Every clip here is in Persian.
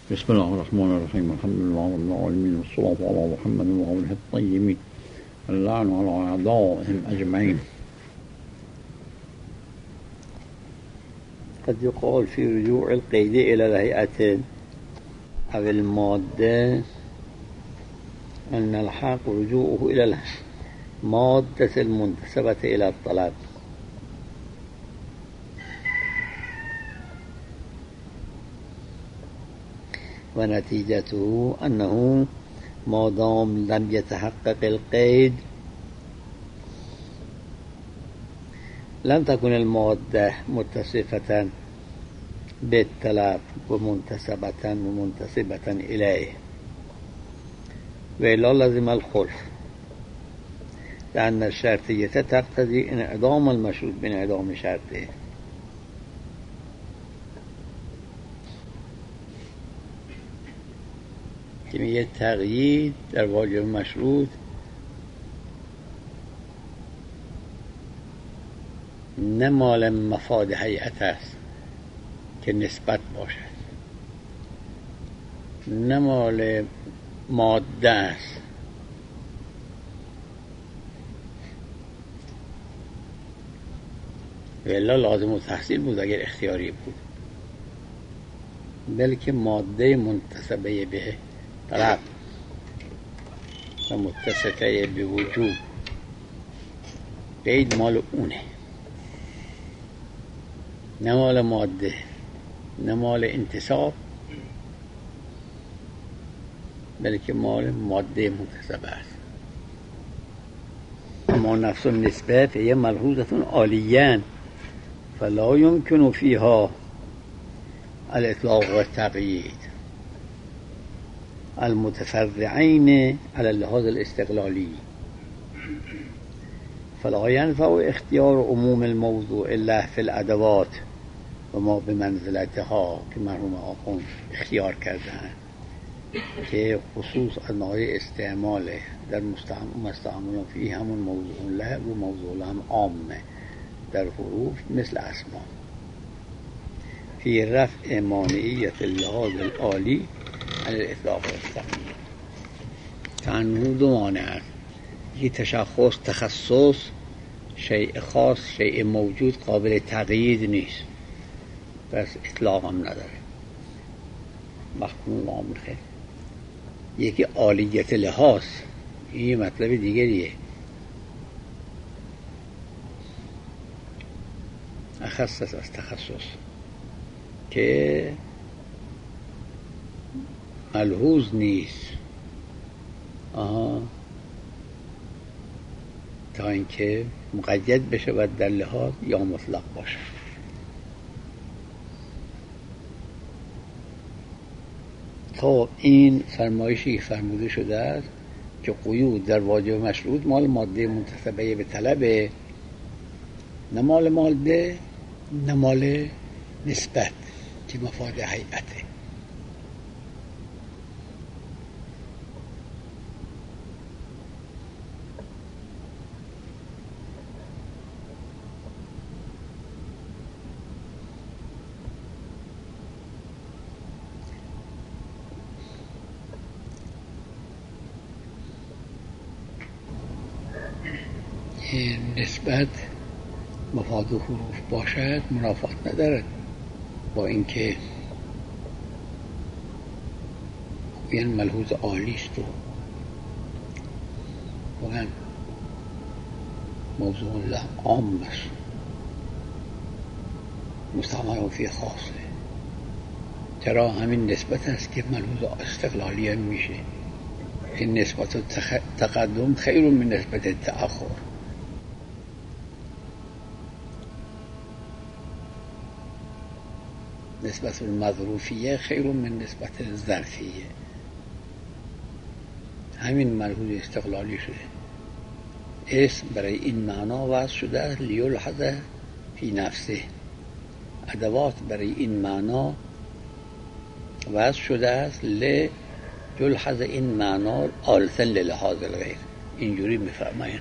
بسم الله الرحمن الرحيم. الحمد لله رب العالمين، والصلاة على محمد وآله الطيبين، اللعن على أعدائهم أجمعين. قد يقال في رجوع القيد إلى الهيئة أو المادة أن الحق رجوعه إلى المادة المنتسبة إلى الطلب، ونتيجته أنه ما دام لم يتحقق القيد لم تكن المادة متصفة بالطلب ومنتسبة إليه، وإلا لازم الخلف، لأن الشرطية تقتضي انعدام المشروط بانعدام شرطه. که تقیید در واجب مشروط نه مال مفاد هیئت است که نسبت باشد، نه مال ماده است و الا لازم و تحصیل بود اگر اختیاری بود، بلکه ماده منتسبه به طلب و متصفه به وجوب، قید مال اونه، نه مال ماده، نه مال انتصاب، بلکه مال ماده منتسبه است. اما نفس النسبه فهي ملحوظة عالیاً فلا يمكن فيها الاطلاق والتقیید المتفرعين على اللحاظ الاستقلالي، فلا ينفع اختيار عموم الموضوع الا في الادوات و ما به منزلتها که مرحوم آخوند اختیار کردن، که خصوص از نوع استعماله در مستعمل فيه همون موضوع له و موضوع له هم عامه در حروف مثل اسما، فی رفع مانعیت اللحاظ العالی عن الاطلاق والتقیید. تنوع دو مانع است، یکی تشخص تخصص، شیء خاص شیء موجود قابل تقیید نیست، پس اطلاق هم نداره. محکوم عامل خیلی. یکی عالیت لحاظ، این مطلب دیگریه، اخص از تخصص که ملحوظ نیست تا اینکه مقید بشه و در لحاظ یا مطلق باشه. تا این فرمایشی فرموده شده است که قیود در واجب مشروط مال ماده منتسبه به طلبه، نه مال ماده، نه مال نسبت که مفاد هیئته. نسبت مفاد حروف باشد منافات ندارد با اینکه این ملحوظ عالی است و واقعا موضوع الله عام است، مستعمل فی خاصه. چرا همین نسبت است که ملحوظ استقلالی هم میشه، این نسبت تقدم خیر من نسبت تأخر. نسبت المظروفیه خیر من نسبت ظرفیه. همین ملحوظ استقلالی شده، اسم برای این معنا وضع شده است لیلحظ فی نفسه، ادوات برای این معنا وضع شده است لیلحظ این معنا آلتن للحاظ الغیر. اینجوری میفرمایند.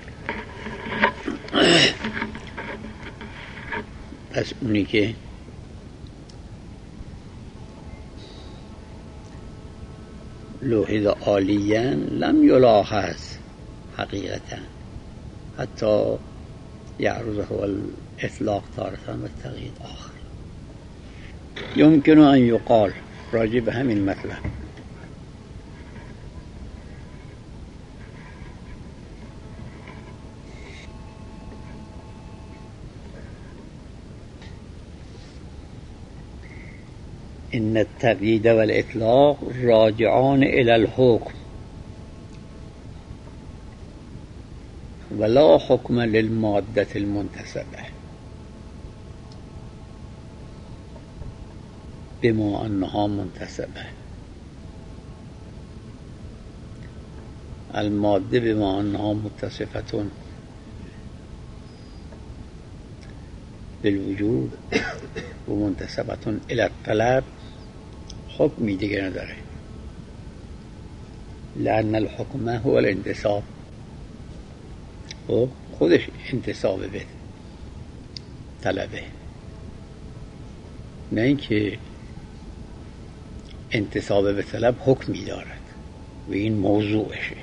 پس اونی که لوحظ عاليا لم يلاحظ حقيقة حتى يعرضه الإطلاق تارة والتقييد آخر. يمكن أن يقال راجع به همین مطلب إن التقييد والإطلاق راجعان إلى الحكم ولا حكم للمادة المنتسبة بما أنها منتسبة. المادة بما أنها متصفة بالوجود ومنتسبة إلى الطلب حکمی دیگه نداره، لأن الحکم هو الانتصاب، خودش انتصاب به طلبه، نه اینکه انتصاب به طلب حکمی دارد و این موضوعشه.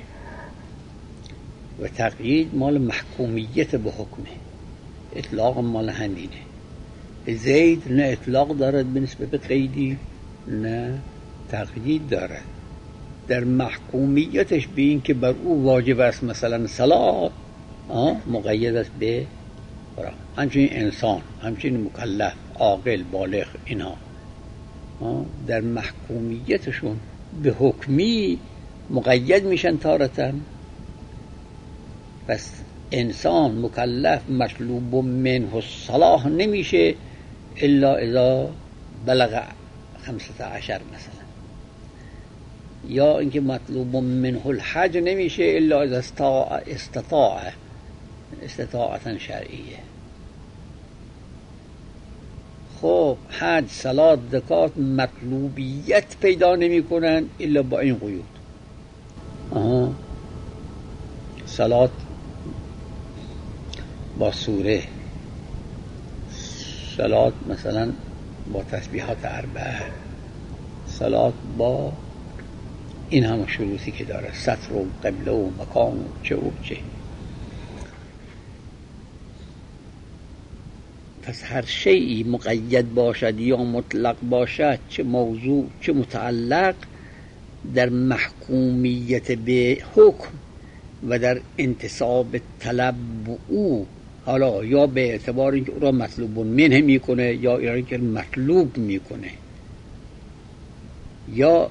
و تقیید مال محکومیت به حکمه، اطلاق مال همینه. زید نه اطلاق دارد به نسبت به قیدی نه تقیید دارد. در محکومیتش به این که بر او واجب است مثلا صلات مقید است به همچنین انسان، همچنین مکلف، عاقل، بالغ، اینها در محکومیتشون به حکمی مقید میشن تارةً. پس انسان مکلف مطلوب منه الصلاح نمیشه الا اذا بلغ 15 مثلا، یا اینکه مطلوب منه الحج نمیشه الا اذا استطاعتا شرعیه. خب حج، صلات، زکات مطلوبیت پیدا نمی کنن الا با این قیود. صلات با سوره، صلات مثلا با تسبیحات اربعه، صلات با این همه شروطی که داره، ستر و قبله و مکان و چه و چه. پس هر شیئی مقید باشد یا مطلق باشد، چه موضوع چه متعلق، در محکومیت به حکم و در انتصاب طلب او، حالا یا به اعتبار اینکه او را مطلوب منه میکنه یا اینکه مطلوب میکنه، یا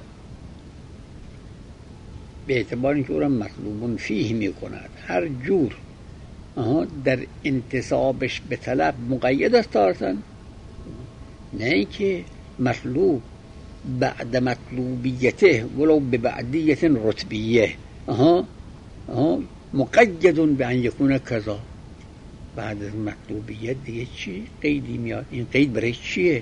به اعتبار اینکه او را مطلوب فیه میکند، هر جور در انتصابش به طلب مقید است تارةً، نه اینکه مطلوب بعد مطلوبیته ولو به بعدیت رتبیه مقید به ان یکون کذا. بعد از مطلوبیت دیگه چی قیدی میاد؟ این قید برای چیه؟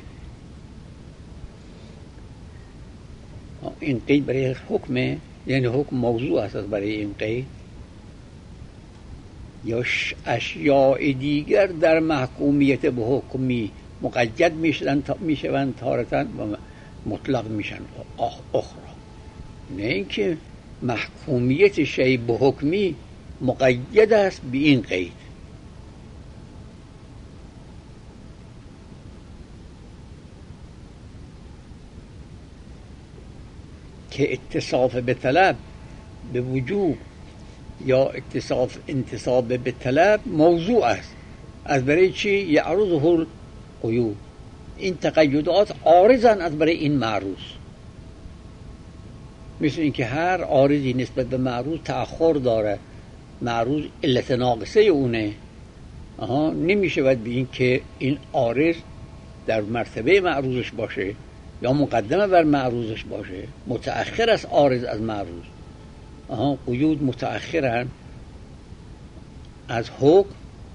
این قید برای حکمه، یعنی حکم موضوع است برای این قید، یا اشیاء دیگر در محکومیت به حکمی مقید میشوند تارةً و مطلق میشن اخرى. نه اینکه محکومیت شیء به حکمی مقید است به این قید. که اتصاف به طلب به وجوب یا انتصاب به طلب موضوع است، از برای چی؟ یعرضه القیود. این تقیدات عارضن از برای این معروض، مثل اینکه هر عارضی نسبت به معروض تأخر داره، معروض علت ناقصه اونه، نمیشه باید به این که این عارض در مرتبه معروضش باشه یا مقدمه بر معروضش باشه، متأخر است عارض از معروض. قیود متأخرن از حکم،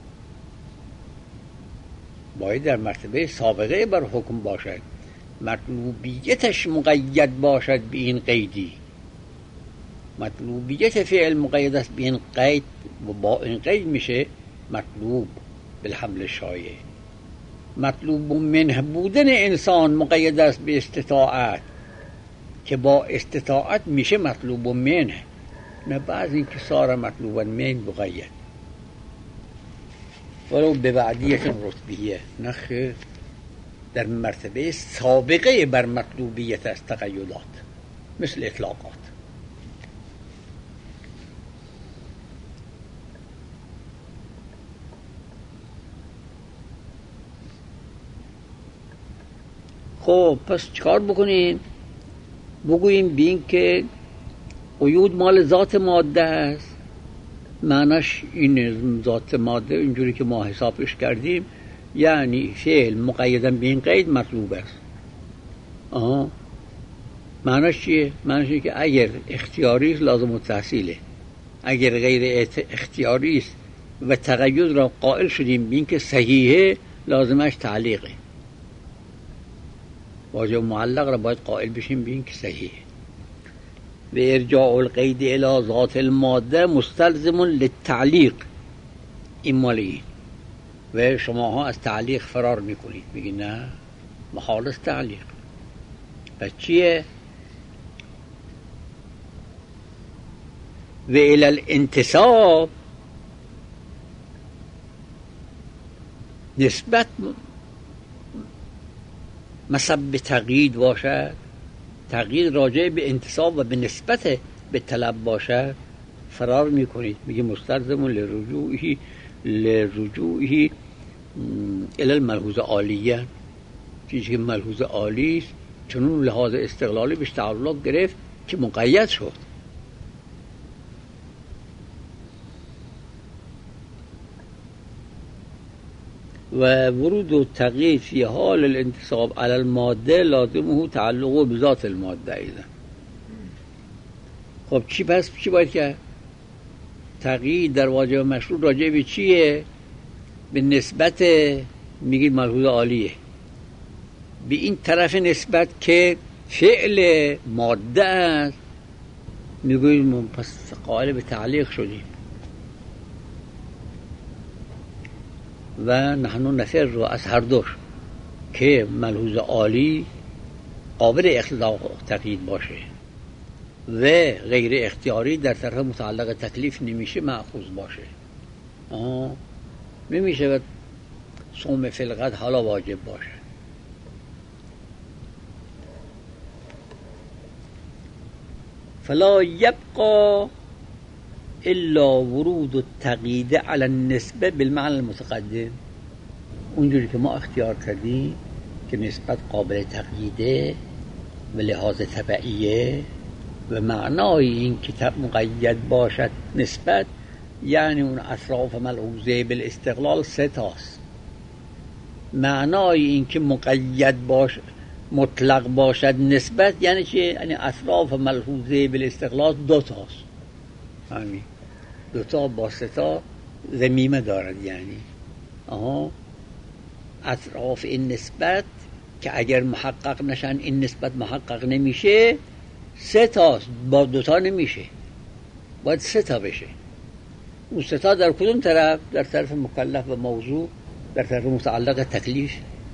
باید در مرتبه سابقه بر حکم باشد، مطلوبیتش مقید باشد به این قیدی. مطلوبیت فعل مقید است به این قید و با این قید میشه مطلوب بالحمل شایع. مطلوب منه بودن انسان مقید است به استطاعت، که با استطاعت میشه مطلوب و منه، نه بعض این که سار مطلوب و من بقید ولو به بعدیت رتبیه، نه خیر، در مرتبه سابقه بر مطلوبیت از تقیدات مثل اطلاقات. خب پس چکار بکنیم؟ بگوییم بین که قیود مال ذات ماده است. معناش این ذات ماده اینجوری که ما حسابش کردیم یعنی فعل مقیدن به این قید مطلوب است. معناش چیه؟ معناش اینه که اگر اختیاری است لازم التحصیله، اگر غیر اختیاری است و تقید را قائل شدیم بین که صحیحه لازمش تعلیقه. واجب معلق را باید قائل بشیم بین که صحیحه. و ارجاع القید الى ذات الماده مستلزم للتعلیق، این مال این. و شماها از تعلیق فرار میکنید، میگید نه محال است تعلیق. پس چیه؟ و الى الانتساب نسبت مسبب تقیید باشد، تقیید راجع به انتساب و به نسبت به طلب باشد، فرار میکنید، میگه مستلزم لرجوعی الی الملحوظ عالیه، چیزی که ملحوظ عالی است چنون لحاظ استقلالی بهش تعلق گرفت که مقید شد. و ورود و تقیید فی حال الانتصاب علی الماده لازمه تعلقه بذات الماده ایضا. خب چی پس چی باید که تقیید در واجب مشروط راجع به چیه؟ به نسبت میگید ملحوظ عالیه، به این طرف نسبت که فعل ماده است میگوید پس قائل به تعلیق شدیم. و نحن نفر رو از هر دوش که ملحوظ عالی قابل اختلاق تقیید باشه و غیر اختیاری در طرف متعلق تکلیف نمیشه مأخوذ باشه. نمیشه و صوم فلقت حالا واجب باشه. فلا یبقى الا ورود التقیید علی النسبه بالمعنى المتقدم. اونجوری که ما اختیار کردیم که نسبت قابل تقییده و لحاظ تبعیه و معنای این که مقید باشد نسبت یعنی اون اطراف ملحوظه بالاستقلال سه تاست. معنای این که مقید باشد مطلق باشد نسبت یعنی چه؟ یعنی اطراف ملحوظه بالاستقلال دو تاست. همین دو تا با سه تا ضمیمه دارد، یعنی اطراف این نسبت که اگر محقق نشن این نسبت محقق نمیشه، سه تاست، با دو تا نمیشه، باید سه تا بشه. اون سه تا در کدوم طرف؟ در طرف مکلف و موضوع، در طرف متعلق تکلیف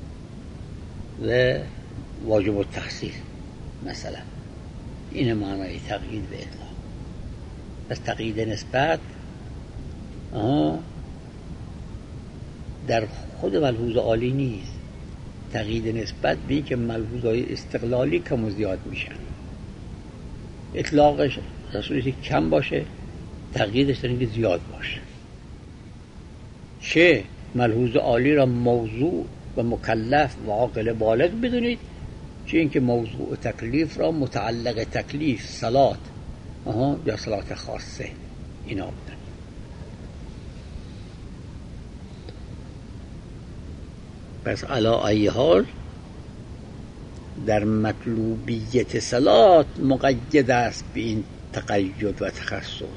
و واجب التحصیل مثلا. این معنای تقیید به اطلاق. پس تقیید نسبت در خود ملحوظ عالی نیست. تقیید نسبت به که ملحوظهای استقلالی کم و زیاد میشن. اطلاقش در صورتی کم باشه، تقییدش در اینکه زیاد باشه. چه ملحوظ عالی را موضوع و مکلف و عاقل بالغ بدونید، چه اینکه موضوع و تکلیف را متعلق تکلیف صلات یا صلات خاصه اینا بودن. پس علا ای حال در مطلوبیت صلات مقید است به این تقید و تخصص.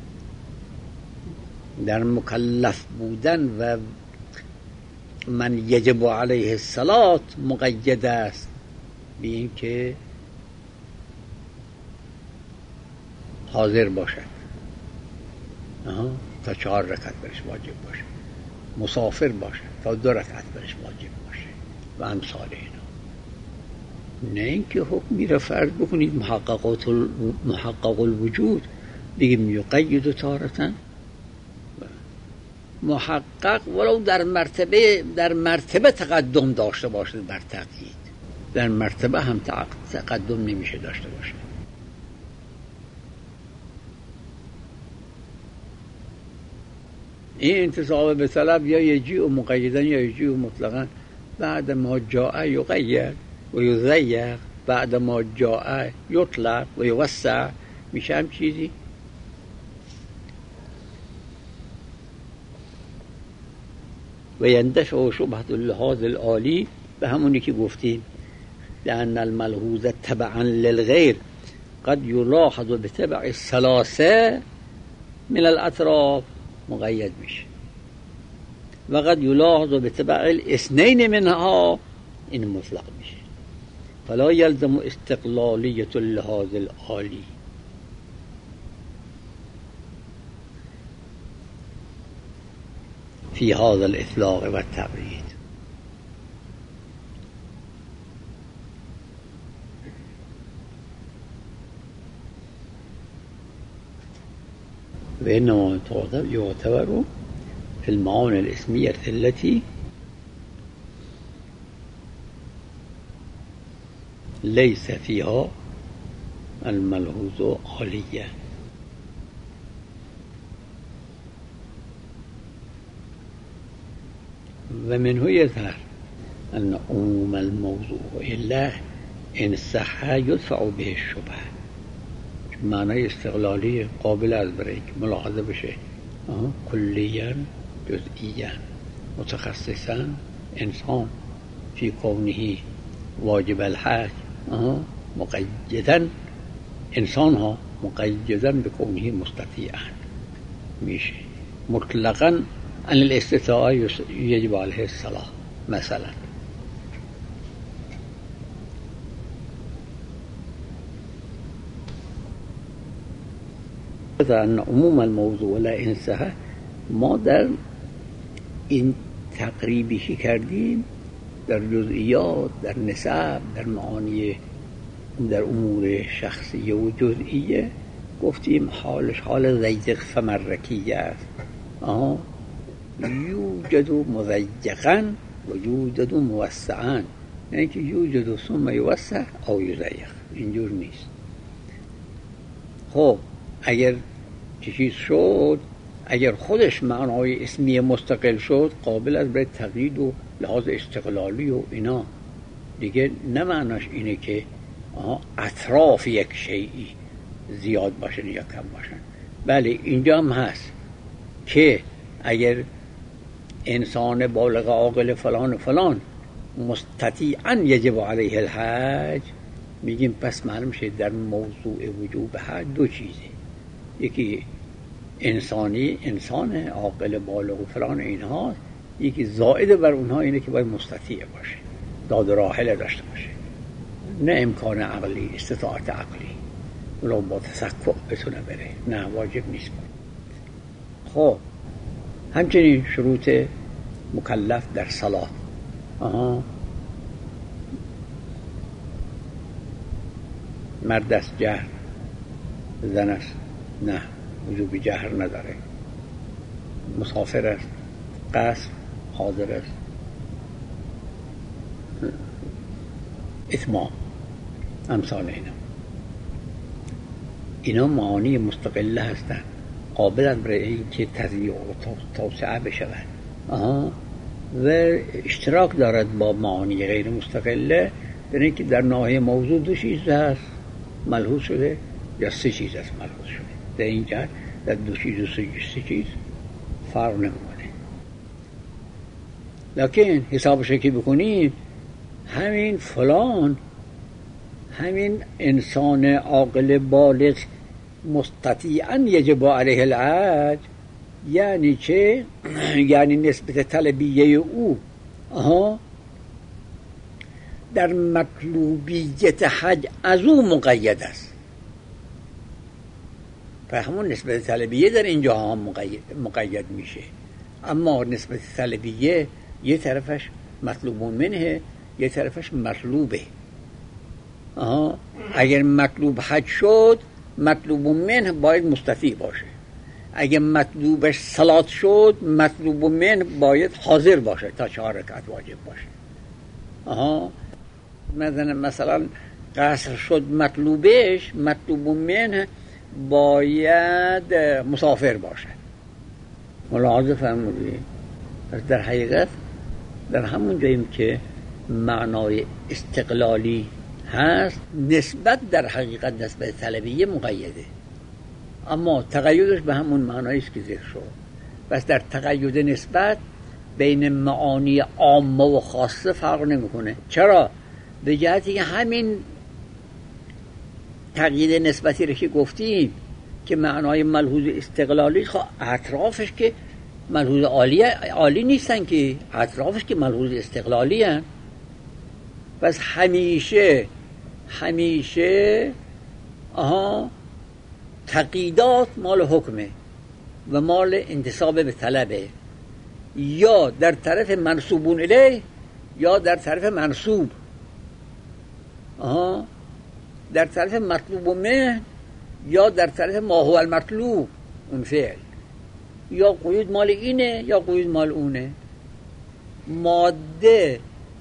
در مکلف بودن و من یجب علیه الصلات مقید است به این که حاضر باشد، تا 4 رکعت برش واجب باشه، مسافر باشه تا 2 رکعت برش واجب باشه و امثال اینا. نه اینکه حکمی را فرض بکنید محقق الوجود بگیم یقید تارتن. محقق ولو در مرتبه تقدم داشته باشه بر تقیید، در مرتبه هم تقدم نمیشه داشته باشه. این انتصاب به طلب یا یجیء مقیدا یا یجیء مطلقا. بعد ما جاء یقید و یضیق، بعد ما جاء یطلق و یوسع، میشه هم چیزی. و یندفع شبهة اللحاظ العالی، به همونی که گفتیم لأن الملحوظ تبعا للغیر قد یلاحظ بتبع الثلاثه من الاطراف، مقید میشه. و قد یلاحظ بتبع الاثنین منها، این مطلق میشه. فلا یلزم استقلالیت اللحاظ العالی. في هذا الإطلاق والتبعيد. وإنما يعتبر في المعاني الاسمية التي ليس فيها الملحوظ عاليا. ومنه يظهر أن عموم الموضوع إلا إن صح يدفع به الشبهة. معنی استقلالی قابل از برای ملاحظه بشه. کلیاً جزئیاً متخصصاً انسان فی کونه واجب الحج، مقیداً انسان ها مقیداً به کونه مستطیعاً میشه. مطلقاً ان الاستطاعه یجب علیه الصلاة مثلا. ان عموم الموضوع لا انسه، ما در این تقریبی که کردیم در جزئیات، در نسب، در معانی، در امور شخصیه و جزئیه گفتیم حالش حال ضیق فمرکیه است. یوجد مضیقا و یوجد موسعا، یعنی که یوجد ثم یوسع او یضیق، اینجور نیست. خب اگر چیز شد، اگر خودش معنای اسمی مستقل شد، قابل از برای تقیید و لحاظ استقلالی و اینا دیگه. نه معناش اینه که اطراف یک شیئی زیاد باشن یا کم باشن. بله اینجا هم هست که اگر انسان بالغ عاقل فلان فلان مستطیعاً یجب علیه الحج، میگیم پس معلوم شه در موضوع وجوب حج دو چیزه. یکی انسانی، انسان عاقل بالغ و فلان اینها، یکی زائد بر اونها اینه که باید مستطیع باشه، داد راحله داشته باشه، نه امکان عقلی، استطاعت عقلی ولو با تسکع بتونه بره، نه واجب نیست. خب همچنین شروط مکلف در صلات، مرد است جهر، زن است نه، وجوب جهر نداره، مسافر است، قصر، حاضر است، اتمام، امثال اینا معانی مستقله هستند، قابل است برای اینکه تضییع و توسعه بشود و اشتراک دارد با معانی غیر مستقله، یعنی که در ناحیه موضوع دو چیز هست ملحوظ شده یا سه چیز هست ملحوظ شده. در این جهت در دو چیز و سه چیز فرق نمیکنه. لکن حسابش که بکنید همین فلان، همین انسان عاقل بالغ مستطیعاً یجب علیه الحج، یعنی چه؟ یعنی نسبت طلبیه او در مطلوبیت حج از او مقید است. همون نسبت طلبیه در اینجا هم مقید میشه، اما نسبت طلبیه یه طرفش مطلوب منه، یه طرفش مطلوبه. اگر مطلوب حج شد مطلوب منه باید مستطیع باشه، اگر مطلوبش صلات شد مطلوب منه باید حاضر باشه تا 4 رکعت واجب باشه. مثلا قصر شد مطلوبش، مطلوب منه باید مسافر باشه. ملاحظه فرمودید؟ در حقیقت در همون جاییم که معنای استقلالی هست نسبت در حقیقت نسبت طلبیه مقیده، اما تقیدش به همون معنایی است که ذکر شد. بس در تقید نسبت بین معانی عامه و خاصه فرق نمیکنه. چرا؟ به جهتی که همین تقیید نسبتی رو که گفتیم که معنای ملحوظ استقلالی، اطرافش که ملحوظ عالی نیستن، که اطرافش که ملحوظ استقلالی هن. پس همیشه تقییدات مال حکمه و مال انتساب به طلبه، یا در طرف منصوبون الیه یا در طرف منصوب، در طرف مطلوب منه یا در طرف ما هو المطلوب اون فعل، یا قیود مال اینه یا قیود مال اونه. ماده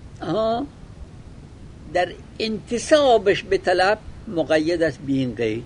در انتسابش به طلب مقید است به این قید،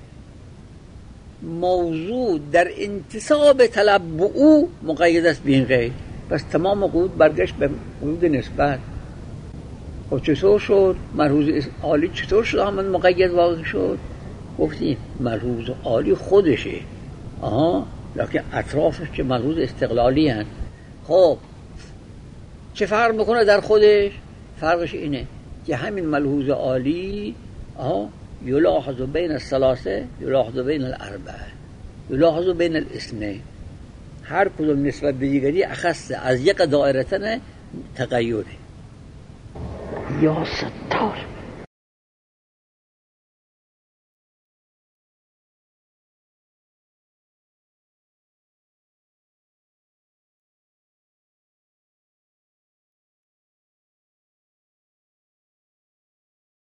موضوع در انتساب طلب به او مقید است به این قید. پس تمام قیود برگشت به قیود نسبت. خب چطور شد؟ ملحوظ عالی چطور شد همون مقید واقع شد؟ گفتیم ملحوظ عالی خودشه، لکن اطرافش که ملحوظ استقلالی هن. خب چه فرق میکنه در خودش؟ فرقش اینه که همین ملحوظ عالی یلاحظ بین الثلاثه، یلاحظ بین الاربعه، یلاحظ بین الاثنین، هر کدوم نسبت به دیگری اخصه از یک دائرتن تقیده. یا ستار